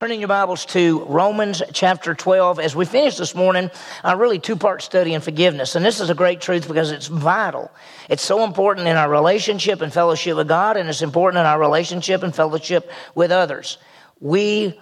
Turning your Bibles to Romans chapter 12. As we finish this morning, a really two-part study in forgiveness. And this is a great truth because it's vital. It's so important in our relationship and fellowship with God, and it's important in our relationship and fellowship with others. We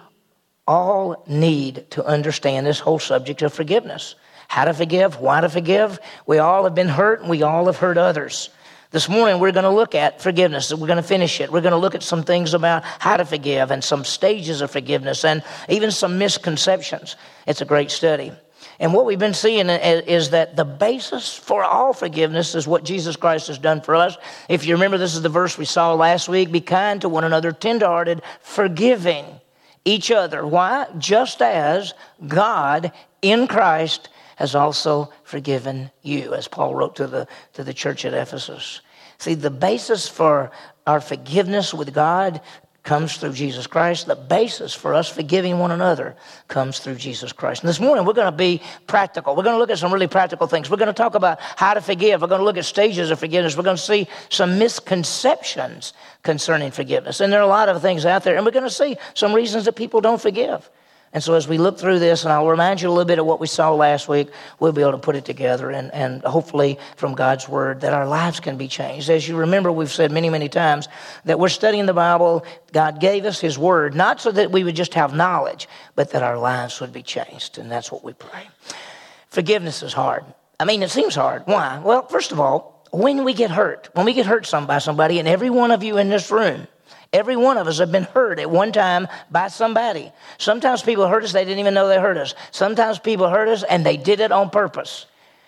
all need to understand this whole subject of forgiveness. How to forgive, why to forgive. We all have been hurt, and we all have hurt others. This morning, we're going to look at forgiveness. We're going to finish it. We're going to look at some things about how to forgive and some stages of forgiveness and even some misconceptions. It's a great study. And what we've been seeing is that the basis for all forgiveness is what Jesus Christ has done for us. If you remember, this is the verse we saw last week. Be kind to one another, tenderhearted, forgiving each other. Why? Just as God in Christ has also forgiven you, as Paul wrote to the church at Ephesus. See, the basis for our forgiveness with God comes through Jesus Christ. The basis for us forgiving one another comes through Jesus Christ. And this morning, we're going to be practical. We're going to look at some really practical things. We're going to talk about how to forgive. We're going to look at stages of forgiveness. We're going to see some misconceptions concerning forgiveness. And there are a lot of things out there. And we're going to see some reasons that people don't forgive. And so as we look through this, and I'll remind you a little bit of what we saw last week, we'll be able to put it together and hopefully from God's Word that our lives can be changed. As you remember, we've said many, many times that we're studying the Bible. God gave us His Word, not so that we would just have knowledge, but that our lives would be changed. And that's what we pray. Forgiveness is hard. I mean, it seems hard. Why? Well, first of all, when we get hurt by somebody, and every one of you in this room, every one of us have been hurt at one time by somebody. Sometimes people hurt us, they didn't even know they hurt us. Sometimes people hurt us, and they did it on purpose.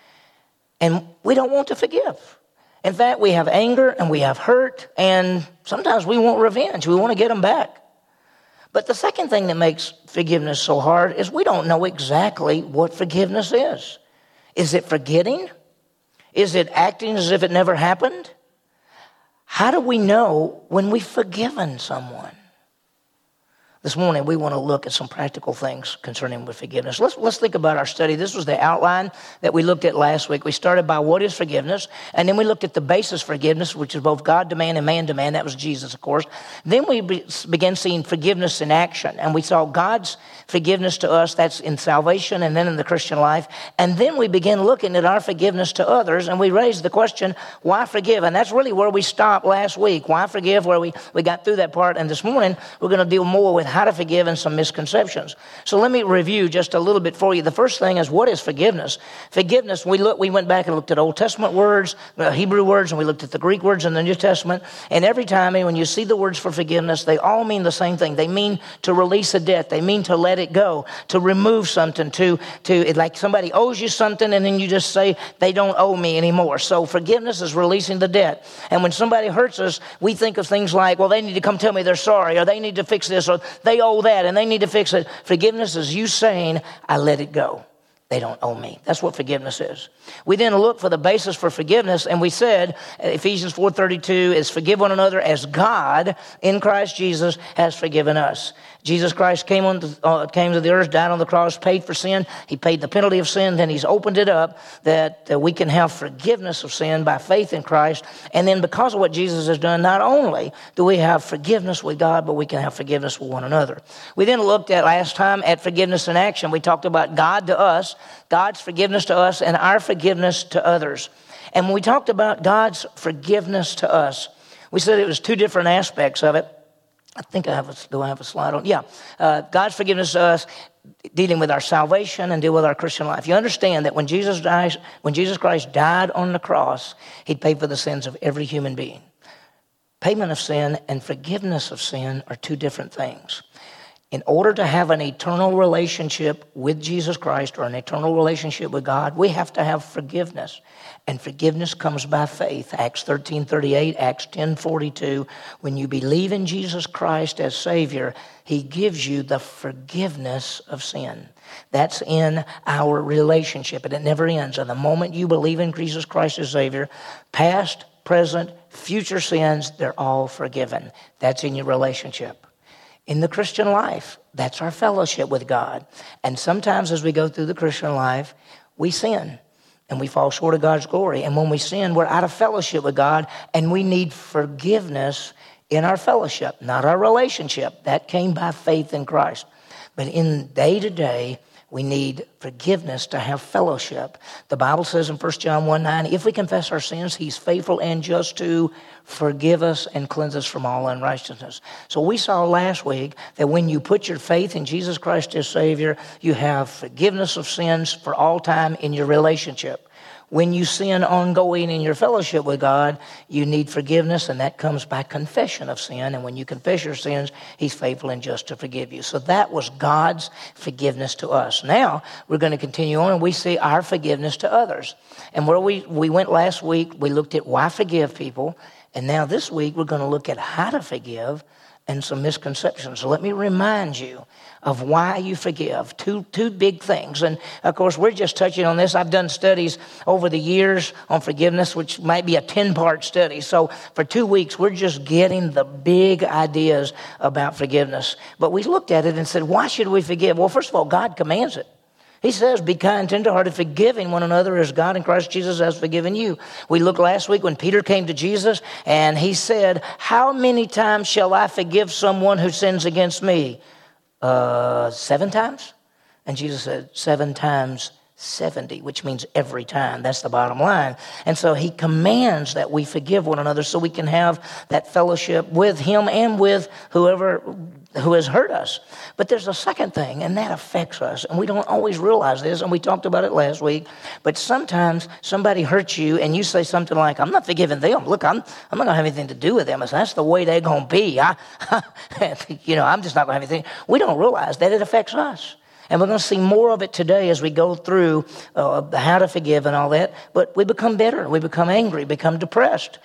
And we don't want to forgive. In fact, we have anger, and we have hurt, and sometimes we want revenge. We want to get them back. But the second thing that makes forgiveness so hard is we don't know exactly what forgiveness is. Is it forgetting? Is it acting as if it never happened? How do we know when we've forgiven someone? This morning, we want to look at some practical things concerning with forgiveness. Let's think about our study. This was the outline that we looked at last week. We started by what is forgiveness, and then we looked at the basis for forgiveness, which is both God demand and man demand. That was Jesus, of course. Then we began seeing forgiveness in action, and we saw God's forgiveness to us. That's in salvation and then in the Christian life. And then we began looking at our forgiveness to others, and we raised the question, why forgive? And that's really where we stopped last week. Why forgive? Where we got through that part. And this morning, we're going to deal more with how to forgive and some misconceptions. So let me review just a little bit for you. The first thing is, what is forgiveness? Forgiveness, we went back and looked at Old Testament words, Hebrew words, and we looked at the Greek words in the New Testament. And every time when you see the words for forgiveness, they all mean the same thing. They mean to release a debt. They mean to let it go, to remove something, to like somebody owes you something, and then you just say, they don't owe me anymore. So forgiveness is releasing the debt. And when somebody hurts us, we think of things like, well, they need to come tell me they're sorry, or they need to fix this, or they owe that and they need to fix it. Forgiveness is you saying, I let it go. They don't owe me. That's what forgiveness is. We then look for the basis for forgiveness, and we said, Ephesians 4:32 is forgive one another as God in Christ Jesus has forgiven us. Jesus Christ came to the earth, died on the cross, paid for sin. He paid the penalty of sin. Then He's opened it up that we can have forgiveness of sin by faith in Christ. And then because of what Jesus has done, not only do we have forgiveness with God, but we can have forgiveness with one another. We then looked at last time at forgiveness in action. We talked about God to us, God's forgiveness to us, and our forgiveness to others. And when we talked about God's forgiveness to us, we said it was two different aspects of it. I think do I have a slide on? Yeah. God's forgiveness to us, dealing with our salvation and deal with our Christian life. You understand that when Jesus Christ died on the cross, He paid for the sins of every human being. Payment of sin and forgiveness of sin are two different things. In order to have an eternal relationship with Jesus Christ or an eternal relationship with God, we have to have forgiveness. And forgiveness comes by faith. Acts 13:38, Acts 10:42. When you believe in Jesus Christ as Savior, He gives you the forgiveness of sin. That's in our relationship, and it never ends. And the moment you believe in Jesus Christ as Savior, past, present, future sins, they're all forgiven. That's in your relationship. In the Christian life, that's our fellowship with God. And sometimes as we go through the Christian life, we sin and we fall short of God's glory. And when we sin, we're out of fellowship with God, and we need forgiveness in our fellowship, not our relationship. That came by faith in Christ. But in day to day, we need forgiveness to have fellowship. The Bible says in 1 John 1:9, if we confess our sins, he's faithful and just to forgive us and cleanse us from all unrighteousness. So we saw last week that when you put your faith in Jesus Christ as Savior, you have forgiveness of sins for all time in your relationship. When you sin ongoing in your fellowship with God, you need forgiveness, and that comes by confession of sin. And when you confess your sins, he's faithful and just to forgive you. So that was God's forgiveness to us. Now, we're going to continue on, and we see our forgiveness to others. And where we went last week, we looked at why forgive people. And now this week, we're going to look at how to forgive and some misconceptions. So let me remind you of why you forgive. Two big things. And of course, we're just touching on this. I've done studies over the years on forgiveness, which might be a 10-part study. So for 2 weeks, we're just getting the big ideas about forgiveness. But we looked at it and said, why should we forgive? Well, first of all, God commands it. He says, be kind, tenderhearted, forgiving one another as God in Christ Jesus has forgiven you. We looked last week when Peter came to Jesus and he said, how many times shall I forgive someone who sins against me? 7 times? And Jesus said, 7 times 70, which means every time. That's the bottom line. And so he commands that we forgive one another so we can have that fellowship with him and with whoever who has hurt us. But there's a second thing, and that affects us. And we don't always realize this, and we talked about it last week. But sometimes somebody hurts you, and you say something like, I'm not forgiving them. Look, I'm not going to have anything to do with them. That's the way they're going to be. I'm just not going to have anything. We don't realize that it affects us. And we're going to see more of it today as we go through how to forgive and all that. But we become bitter. We become angry, become depressed.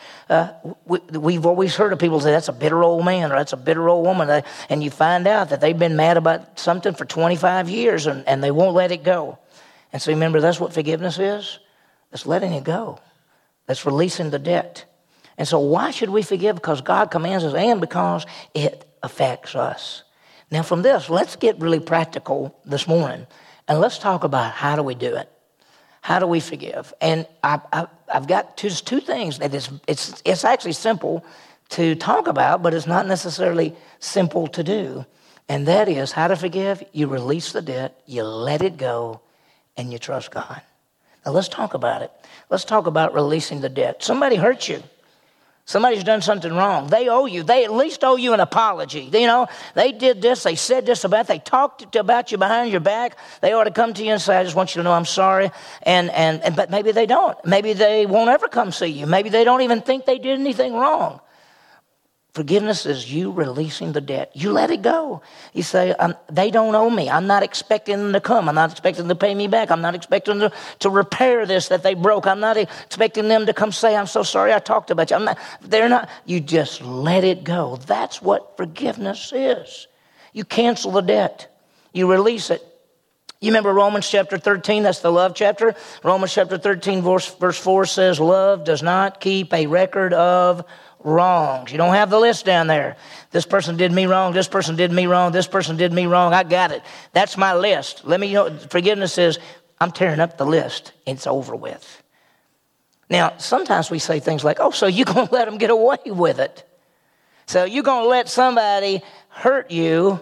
We've always heard of people say, that's a bitter old man or that's a bitter old woman. And you find out that they've been mad about something for 25 years and they won't let it go. And so remember, that's what forgiveness is. That's letting it go. That's releasing the debt. And so why should we forgive? Because God commands us and because it affects us. Now from this, let's get really practical this morning, and let's talk about how do we do it? How do we forgive? And I've got two things that it's actually simple to talk about, but it's not necessarily simple to do. And that is how to forgive. You release the debt, you let it go, and you trust God. Now let's talk about it. Let's talk about releasing the debt. Somebody hurt you. Somebody's done something wrong. They owe you. They at least owe you an apology. They did this. They said this about. They talked about you behind your back. They ought to come to you and say, I just want you to know I'm sorry. But maybe they don't. Maybe they won't ever come see you. Maybe they don't even think they did anything wrong. Forgiveness is you releasing the debt. You let it go. You say, they don't owe me. I'm not expecting them to come. I'm not expecting them to pay me back. I'm not expecting them to repair this that they broke. I'm not expecting them to come say, I'm so sorry I talked about you. They're not. You just let it go. That's what forgiveness is. You cancel the debt. You release it. You remember Romans chapter 13, that's the love chapter. Romans chapter 13, verse 4 says, love does not keep a record of wrongs. You don't have the list down there. This person did me wrong. This person did me wrong. This person did me wrong. I got it. That's my list. Forgiveness says, I'm tearing up the list. It's over with. Now, sometimes we say things like, oh, so you're going to let them get away with it. So you're going to let somebody hurt you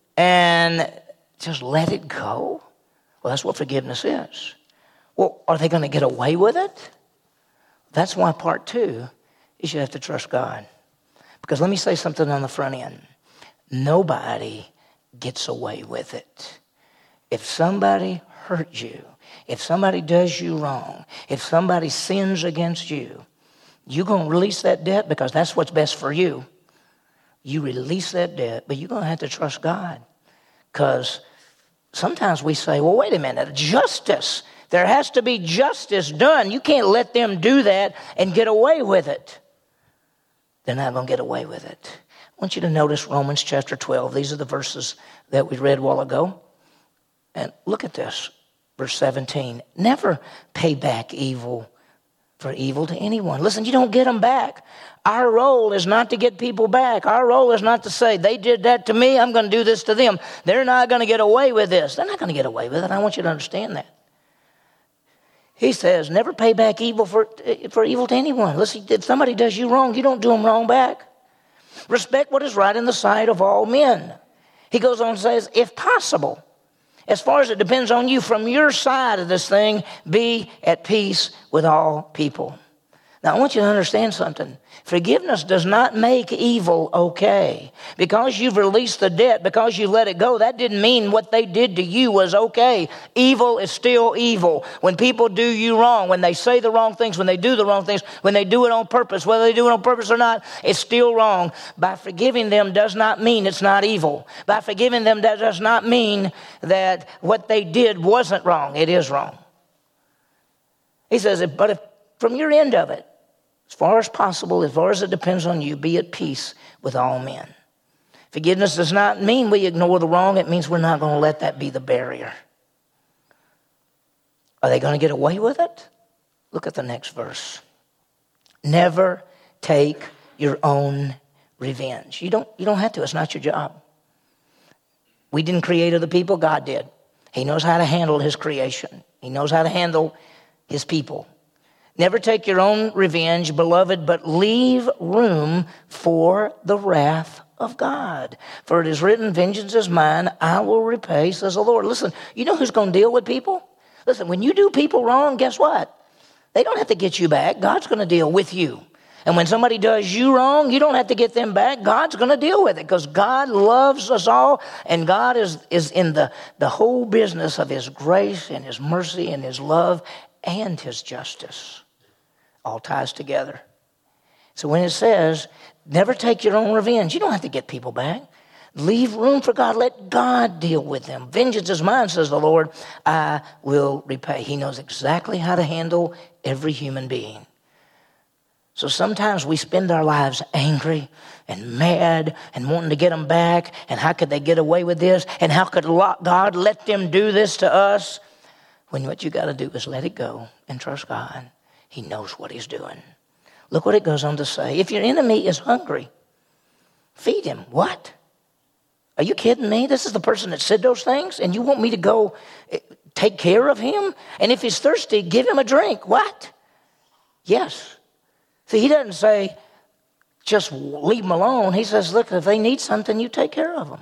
and just let it go? Well, that's what forgiveness is. Well, are they going to get away with it? That's why part 2 is you have to trust God. Because let me say something on the front end. Nobody gets away with it. If somebody hurt you, if somebody does you wrong, if somebody sins against you, you're going to release that debt because that's what's best for you. You release that debt, but you're going to have to trust God. Because sometimes we say, well, wait a minute, justice. There has to be justice done. You can't let them do that and get away with it. They're not going to get away with it. I want you to notice Romans chapter 12. These are the verses that we read a while ago. And look at this, verse 17. Never pay back evil for evil to anyone. Listen, you don't get them back. Our role is not to get people back. Our role is not to say, they did that to me, I'm going to do this to them. They're not going to get away with this. They're not going to get away with it. I want you to understand that. He says, never pay back evil for evil to anyone. Listen, if somebody does you wrong, you don't do them wrong back. Respect what is right in the sight of all men. He goes on and says, if possible, as far as it depends on you, from your side of this thing, be at peace with all people. Now, I want you to understand something. Forgiveness does not make evil okay. Because you've released the debt, because you let it go, that didn't mean what they did to you was okay. Evil is still evil. When people do you wrong, when they say the wrong things, when they do the wrong things, when they do it on purpose, whether they do it on purpose or not, it's still wrong. By forgiving them does not mean it's not evil. By forgiving them, that does not mean that what they did wasn't wrong. It is wrong. He says, but if from your end of it, as far as possible, as far as it depends on you, be at peace with all men. Forgiveness does not mean we ignore the wrong. It means we're not going to let that be the barrier. Are they going to get away with it? Look at the next verse. Never take your own revenge. You don't have to. It's not your job. We didn't create other people. God did. He knows how to handle his creation. He knows how to handle his people. Never take your own revenge, beloved, but leave room for the wrath of God. For it is written, vengeance is mine, I will repay, says the Lord. Listen, you know who's going to deal with people? Listen, when you do people wrong, guess what? They don't have to get you back. God's going to deal with you. And when somebody does you wrong, you don't have to get them back. God's going to deal with it because God loves us all. And God is in the whole business of his grace and his mercy and his love and his justice. All ties together. So when it says, never take your own revenge, you don't have to get people back. Leave room for God. Let God deal with them. Vengeance is mine, says the Lord. I will repay. He knows exactly how to handle every human being. So sometimes we spend our lives angry and mad and wanting to get them back. And how could they get away with this? And how could God let them do this to us? When what you got to do is let it go and trust God. He knows what he's doing. Look what it goes on to say. If your enemy is hungry, feed him. What? Are you kidding me? This is the person that said those things, and you want me to go take care of him? And if he's thirsty, give him a drink. What? Yes. See, he doesn't say, just leave them alone. He says, look, if they need something, you take care of them.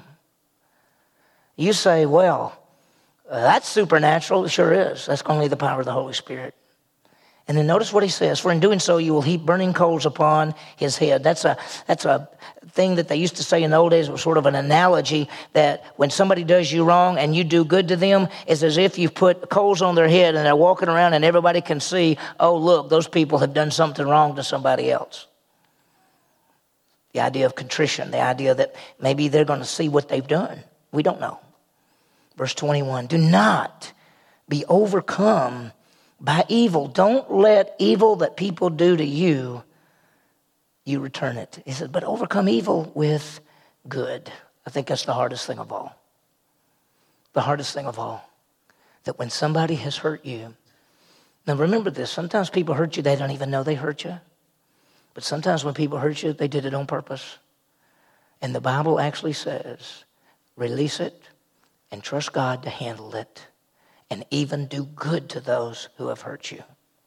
You say, well, that's supernatural. It sure is. That's only the power of the Holy Spirit. And then notice what he says. For in doing so, you will heap burning coals upon his head. That's a thing that they used to say in the old days. It was sort of an analogy that when somebody does you wrong and you do good to them, it's as if you put coals on their head and they're walking around and everybody can see, oh, look, those people have done something wrong to somebody else. The idea of contrition, the idea that maybe they're going to see what they've done. We don't know. Verse 21, do not be overcome by evil. Don't let evil that people do to you return it. He said, but overcome evil with good. I think that's the hardest thing of all. The hardest thing of all. That when somebody has hurt you, now remember this, sometimes people hurt you, they don't even know they hurt you. But sometimes when people hurt you, they did it on purpose. And the Bible actually says, release it and trust God to handle it. And even do good to those who have hurt you.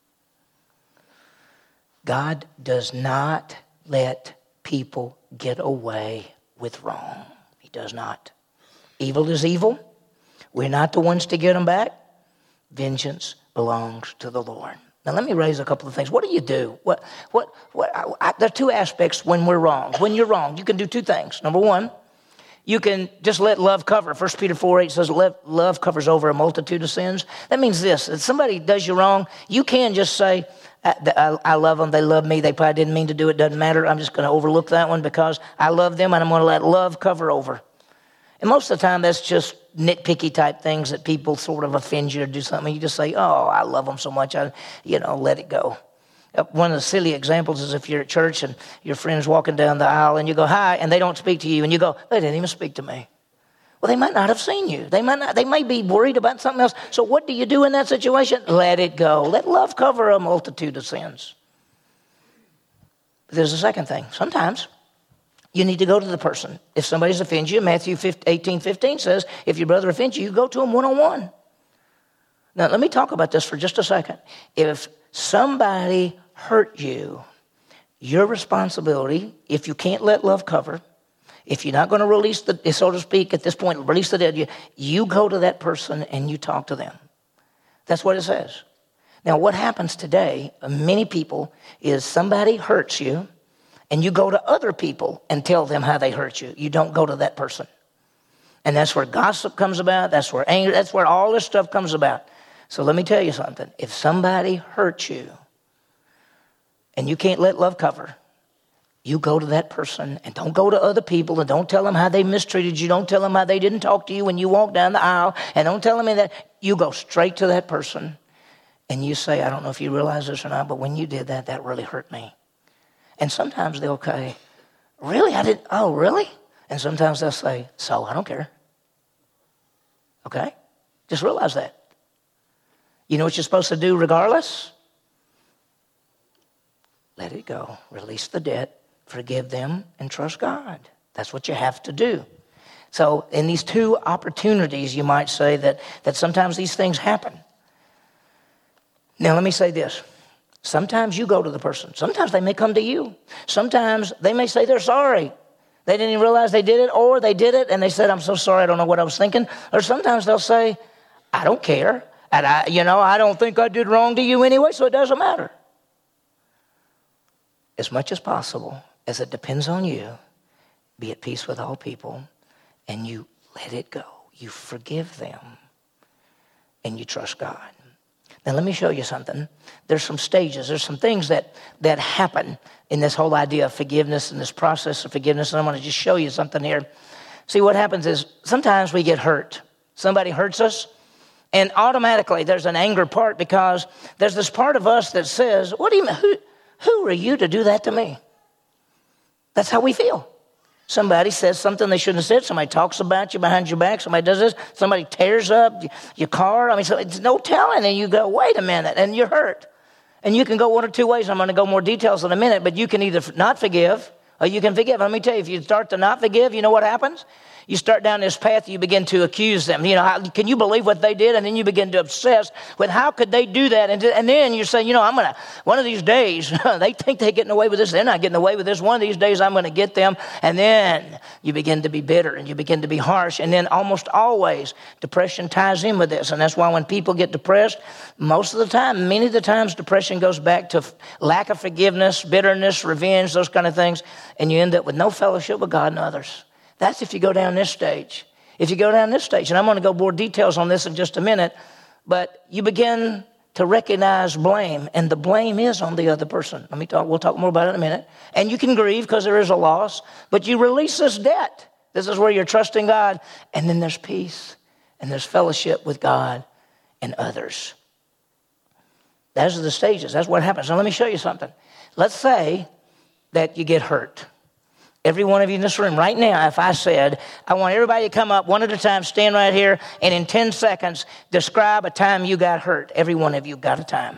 God does not let people get away with wrong. He does not. Evil is evil. We're not the ones to get them back. Vengeance belongs to the Lord. Now let me raise a couple of things. What do you do? There are two aspects when we're wrong. When you're wrong, you can do two things. Number one, you can just let love cover. 1 Peter 4:8 says love covers over a multitude of sins. That means this. If somebody does you wrong, you can just say, I love them. They love me. They probably didn't mean to do it. Doesn't matter. I'm just going to overlook that one because I love them and I'm going to let love cover over. And most of the time, that's just nitpicky type things that people sort of offend you or do something. You just say, oh, I love them so much. Let it go. One of the silly examples is if you're at church and your friend's walking down the aisle and you go, hi, and they don't speak to you, and you go, they didn't even speak to me. Well, they might not have seen you. They may be worried about something else. So what do you do in that situation? Let it go. Let love cover a multitude of sins. But there's a second thing. Sometimes you need to go to the person. If somebody's offended you, Matthew 18:15 says, if your brother offends you, go to him one-on-one. Now, let me talk about this for just a second. If somebody hurt you, your responsibility, if you can't let love cover, If you're not going to release the, so to speak, at this point, release the dead, you go to that person and you talk to them. That's what it says. Now, what happens today, many people, is somebody hurts you and you go to other people and tell them how they hurt you. You don't go to that person. And that's where gossip comes about. That's where anger, that's where all this stuff comes about. So let me tell you something. If somebody hurts you and you can't let love cover, you go to that person and don't go to other people and don't tell them how they mistreated you. Don't tell them how they didn't talk to you when you walked down the aisle. And don't tell them that. You go straight to that person and you say, I don't know if you realize this or not, but when you did that, that really hurt me. And sometimes they'll say, really? I didn't, oh, really? And sometimes they'll say, so I don't care. Okay? Just realize that. You know what you're supposed to do regardless? Let it go. Release the debt. Forgive them and trust God. That's what you have to do. So in these two opportunities, you might say that sometimes these things happen. Now let me say this. Sometimes you go to the person. Sometimes they may come to you. Sometimes they may say they're sorry. They didn't even realize they did it, or they did it and they said, I'm so sorry, I don't know what I was thinking. Or sometimes they'll say, I don't care. And I don't think I did wrong to you anyway, so it doesn't matter. As much as possible, as it depends on you, be at peace with all people, and you let it go. You forgive them, and you trust God. Now, let me show you something. There's some stages. There's some things that happen in this whole idea of forgiveness and this process of forgiveness, and I'm going to just show you something here. See, what happens is sometimes we get hurt. Somebody hurts us, and automatically there's an anger part because there's this part of us that says, what do you mean? Who are you to do that to me? That's how we feel. Somebody says something they shouldn't have said. Somebody talks about you behind your back. Somebody does this. Somebody tears up your car. I mean, so it's no telling. And you go, wait a minute, and you're hurt. And you can go one or two ways. I'm going to go more details in a minute, but you can either not forgive or you can forgive. Let me tell you, if you start to not forgive, you know what happens? You start down this path, you begin to accuse them. Can you believe what they did? And then you begin to obsess with how could they do that? And then you say, one of these days, they think they're getting away with this. They're not getting away with this. One of these days, I'm going to get them. And then you begin to be bitter and you begin to be harsh. And then almost always, depression ties in with this. And that's why when people get depressed, most of the time, many of the times, depression goes back to lack of forgiveness, bitterness, revenge, those kind of things. And you end up with no fellowship with God and others. That's if you go down this stage. If you go down this stage, and I'm going to go more details on this in just a minute, but you begin to recognize blame, and the blame is on the other person. We'll talk more about it in a minute. And you can grieve because there is a loss, but you release this debt. This is where you're trusting God, and then there's peace, and there's fellowship with God and others. Those are the stages. That's what happens. Now let me show you something. Let's say that you get hurt. Every one of you in this room right now, if I said, I want everybody to come up one at a time, stand right here, and in 10 seconds, describe a time you got hurt. Every one of you got a time.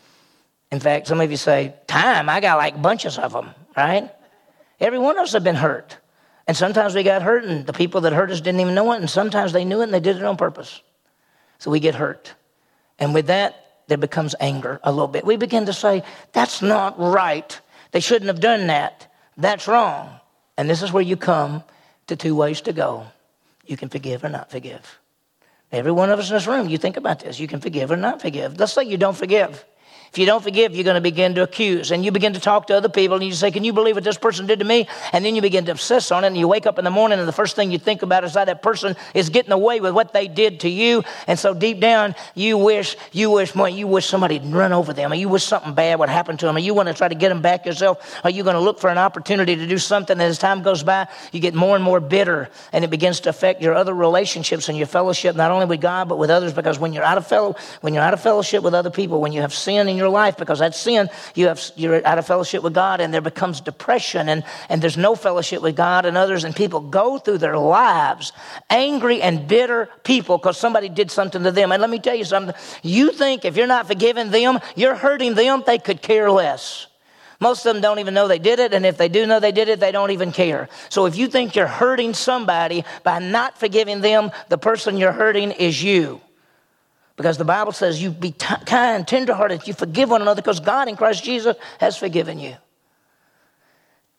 In fact, some of you say, time? I got like bunches of them, right? Every one of us have been hurt. And sometimes we got hurt, and the people that hurt us didn't even know it, and sometimes they knew it, and they did it on purpose. So we get hurt. And with that, there becomes anger a little bit. We begin to say, that's not right. They shouldn't have done that. That's wrong. And this is where you come to two ways to go. You can forgive or not forgive. Every one of us in this room, you think about this. You can forgive or not forgive. Let's say you don't forgive. If you don't forgive, you're going to begin to accuse. And you begin to talk to other people. And you say, can you believe what this person did to me? And then you begin to obsess on it. And you wake up in the morning and the first thing you think about is how that person is getting away with what they did to you. And so deep down, you wish somebody would run over them. Or you wish something bad would happen to them. Or you want to try to get them back yourself. Or you're going to look for an opportunity to do something. And as time goes by, you get more and more bitter. And it begins to affect your other relationships and your fellowship, not only with God, but with others. Because when you're out of fellowship with other people, when you have sin in your life, because that's sin, you're out of fellowship with God, and there becomes depression, and there's no fellowship with God and others, and people go through their lives angry and bitter people because somebody did something to them. And let me tell you something. You think if you're not forgiving them, you're hurting them, they could care less. Most of them don't even know they did it, and if they do know they did it, they don't even care. So if you think you're hurting somebody by not forgiving them, the person you're hurting is you. Because the Bible says you be kind, tenderhearted, you forgive one another because God in Christ Jesus has forgiven you.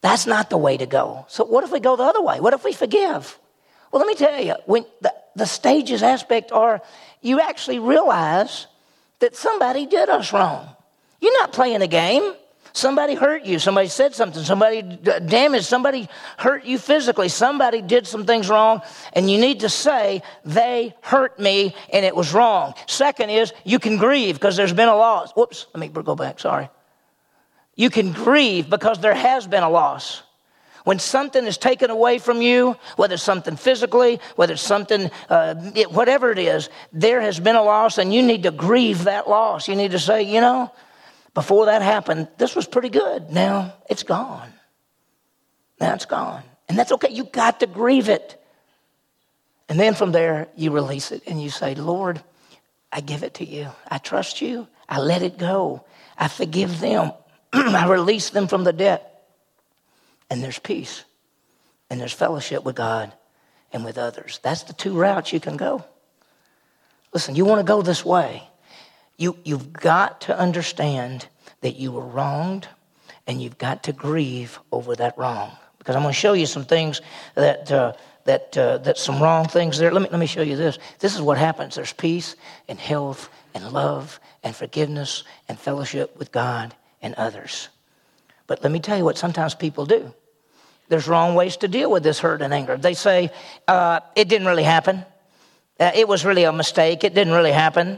That's not the way to go. So what if we go the other way? What if we forgive? Well, let me tell you, when the stages aspect are, you actually realize that somebody did us wrong. You're not playing a game. Somebody hurt you. Somebody said something. Somebody damaged. Somebody hurt you physically. Somebody did some things wrong, and you need to say, they hurt me, and it was wrong. Second is, you can grieve because there's been a loss. Whoops, let me go back, sorry. You can grieve because there has been a loss. When something is taken away from you, whether it's something physically, whether it's something, whatever it is, there has been a loss, and you need to grieve that loss. You need to say, before that happened, this was pretty good. Now it's gone. Now it's gone. And that's okay. You got to grieve it. And then from there, you release it and you say, Lord, I give it to you. I trust you. I let it go. I forgive them. I release them from the debt. And there's peace. And there's fellowship with God and with others. That's the two routes you can go. Listen, you want to go this way. You've got to understand that you were wronged, and you've got to grieve over that wrong. Because I'm going to show you some things that some wrong things there. Let me show you this. This is what happens. There's peace and health and love and forgiveness and fellowship with God and others. But let me tell you what sometimes people do. There's wrong ways to deal with this hurt and anger. They say, it didn't really happen. It was really a mistake. It didn't really happen.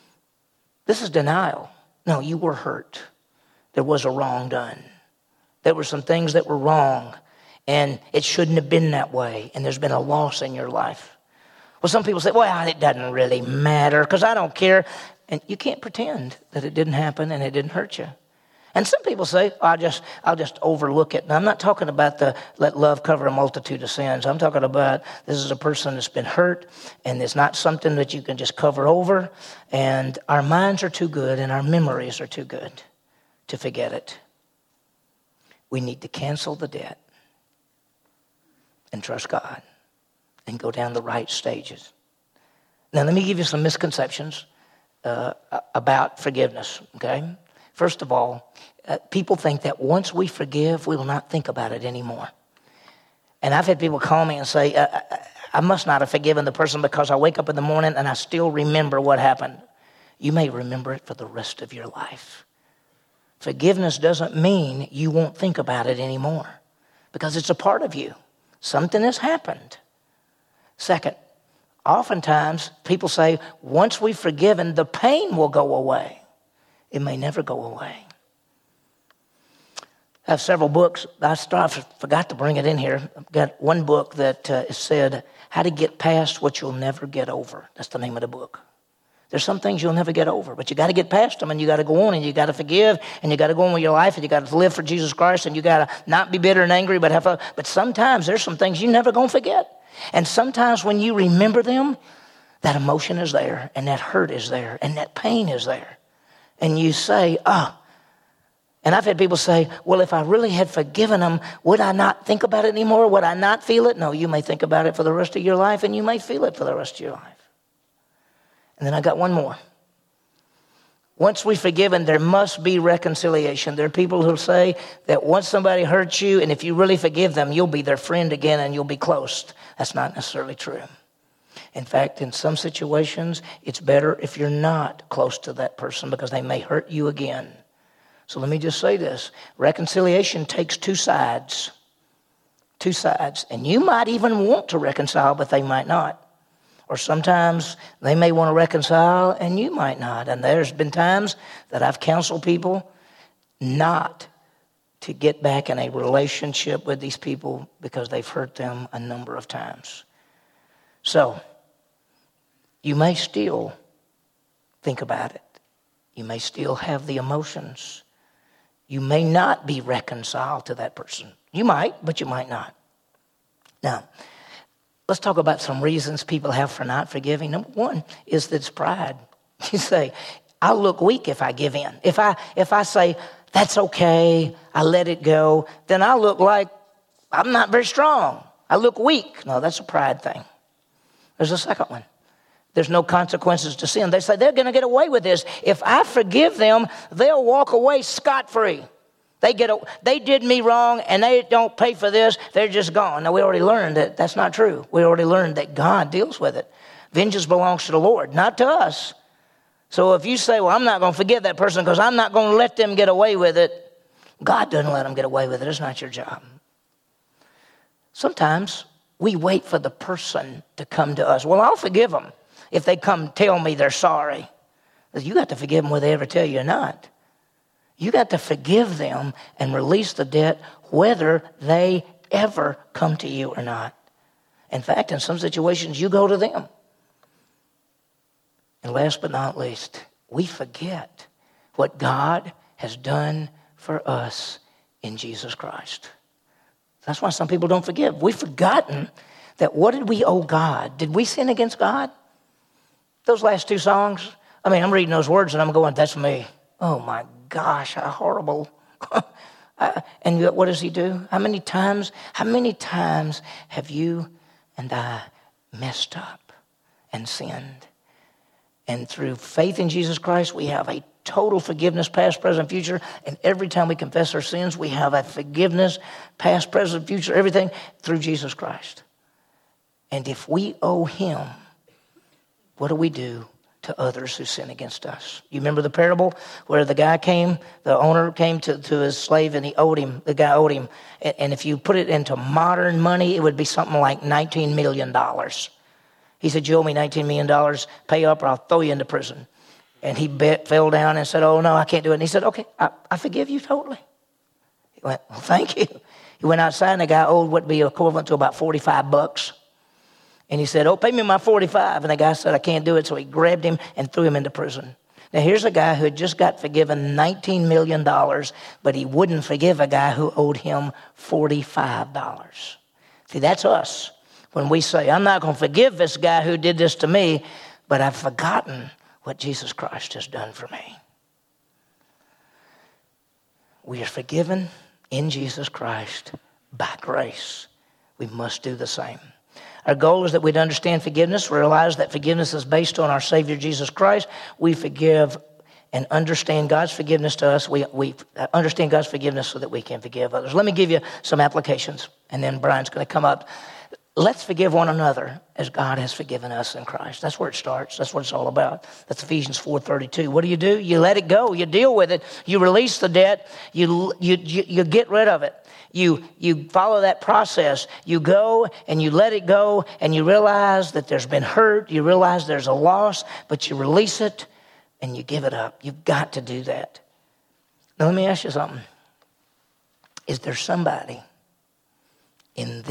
This is denial. No, you were hurt. There was a wrong done. There were some things that were wrong, and it shouldn't have been that way, and there's been a loss in your life. Well, some people say, well, it doesn't really matter because I don't care. And you can't pretend that it didn't happen and it didn't hurt you. And some people say, I'll just overlook it. And I'm not talking about the let love cover a multitude of sins. I'm talking about this is a person that's been hurt, and it's not something that you can just cover over. And our minds are too good and our memories are too good to forget it. We need to cancel the debt and trust God and go down the right stages. Now, let me give you some misconceptions about forgiveness, okay? First of all, people think that once we forgive, we will not think about it anymore. And I've had people call me and say, I must not have forgiven the person because I wake up in the morning and I still remember what happened. You may remember it for the rest of your life. Forgiveness doesn't mean you won't think about it anymore because it's a part of you. Something has happened. Second, oftentimes people say, once we've forgiven, the pain will go away. It may never go away. I have several books. I forgot to bring it in here. I've got one book that is said, How to Get Past What You'll Never Get Over. That's the name of the book. There's some things you'll never get over, but you got to get past them, and you got to go on, and you got to forgive, and you got to go on with your life, and you got to live for Jesus Christ, and you got to not be bitter and angry, but but sometimes there's some things you're never going to forget. And sometimes when you remember them, that emotion is there, and that hurt is there, and that pain is there. And you say, and I've had people say, well, if I really had forgiven them, would I not think about it anymore? Would I not feel it? No, you may think about it for the rest of your life, and you may feel it for the rest of your life. And then I got one more. Once we've forgiven, there must be reconciliation. There are people who say that once somebody hurts you, and if you really forgive them, you'll be their friend again and you'll be close. That's not necessarily true. In fact, in some situations, it's better if you're not close to that person because they may hurt you again. So let me just say this. Reconciliation takes two sides. Two sides. And you might even want to reconcile, but they might not. Or sometimes they may want to reconcile and you might not. And there's been times that I've counseled people not to get back in a relationship with these people because they've hurt them a number of times. So, you may still think about it. You may still have the emotions. You may not be reconciled to that person. You might, but you might not. Now, let's talk about some reasons people have for not forgiving. Number one is that it's pride. You say, I look weak if I give in. If I say, that's okay, I let it go, then I look like I'm not very strong. I look weak. No, that's a pride thing. There's a second one. There's no consequences to sin. They say they're going to get away with this. If I forgive them, they'll walk away scot-free. They did me wrong and they don't pay for this. They're just gone. Now, we already learned that that's not true. We already learned that God deals with it. Vengeance belongs to the Lord, not to us. So if you say, well, I'm not going to forgive that person because I'm not going to let them get away with it, God doesn't let them get away with it. It's not your job. Sometimes we wait for the person to come to us. Well, I'll forgive them if they come tell me they're sorry. You got to forgive them whether they ever tell you or not. You got to forgive them and release the debt whether they ever come to you or not. In fact, in some situations, you go to them. And last but not least, we forget what God has done for us in Jesus Christ. That's why some people don't forgive. We've forgotten that what did we owe God? Did we sin against God? Those last two songs, I'm reading those words and I'm going, that's me. Oh my gosh, how horrible. And yet what does he do? How many times have you and I messed up and sinned? And through faith in Jesus Christ, we have a total forgiveness, past, present, future. And every time we confess our sins, we have a forgiveness, past, present, future, everything through Jesus Christ. And if we owe him, what do we do to others who sin against us? You remember the parable where the owner came to his slave and the guy owed him. And if you put it into modern money, it would be something like $19 million. He said, you owe me $19 million, pay up or I'll throw you into prison. And he fell down and said, oh no, I can't do it. And he said, okay, I forgive you totally. He went, well, thank you. He went outside and the guy owed what would be equivalent to about $45. And he said, oh, pay me my 45. And the guy said, I can't do it. So he grabbed him and threw him into prison. Now, here's a guy who had just got forgiven $19 million, but he wouldn't forgive a guy who owed him $45. See, that's us. When we say, I'm not going to forgive this guy who did this to me, but I've forgotten what Jesus Christ has done for me. We are forgiven in Jesus Christ by grace. We must do the same. Our goal is that we'd understand forgiveness, realize that forgiveness is based on our Savior Jesus Christ. We forgive and understand God's forgiveness to us. We understand God's forgiveness so that we can forgive others. Let me give you some applications, and then Brian's going to come up. Let's forgive one another as God has forgiven us in Christ. That's where it starts. That's what it's all about. That's Ephesians 4:32. What do? You let it go. You deal with it. You release the debt. You get rid of it. You follow that process. You go and you let it go, and you realize that there's been hurt. You realize there's a loss, but you release it and you give it up. You've got to do that. Now let me ask you something. Is there somebody in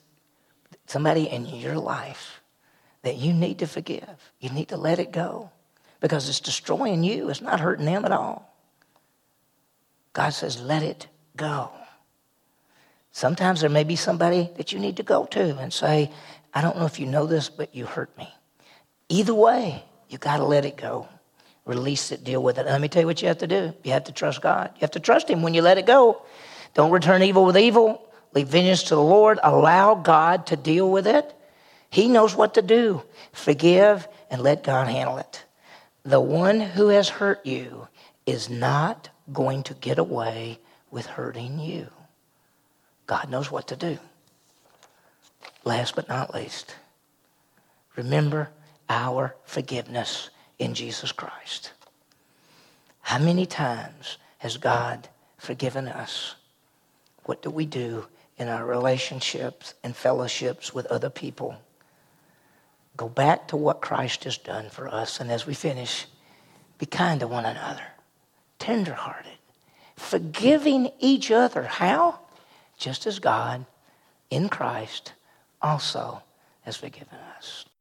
your life that you need to forgive? You need to let it go because it's destroying you. It's not hurting them at all. God says, let it go. Sometimes there may be somebody that you need to go to and say, I don't know if you know this, but you hurt me. Either way, you got to let it go. Release it, deal with it. And let me tell you what you have to do. You have to trust God. You have to trust him when you let it go. Don't return evil with evil. Leave vengeance to the Lord. Allow God to deal with it. He knows what to do. Forgive and let God handle it. The one who has hurt you is not going to get away with hurting you. God knows what to do. Last but not least, remember our forgiveness in Jesus Christ. How many times has God forgiven us? What do we do in our relationships and fellowships with other people? Go back to what Christ has done for us. And as we finish, be kind to one another, tenderhearted, forgiving each other. How? Just as God in Christ also has forgiven us.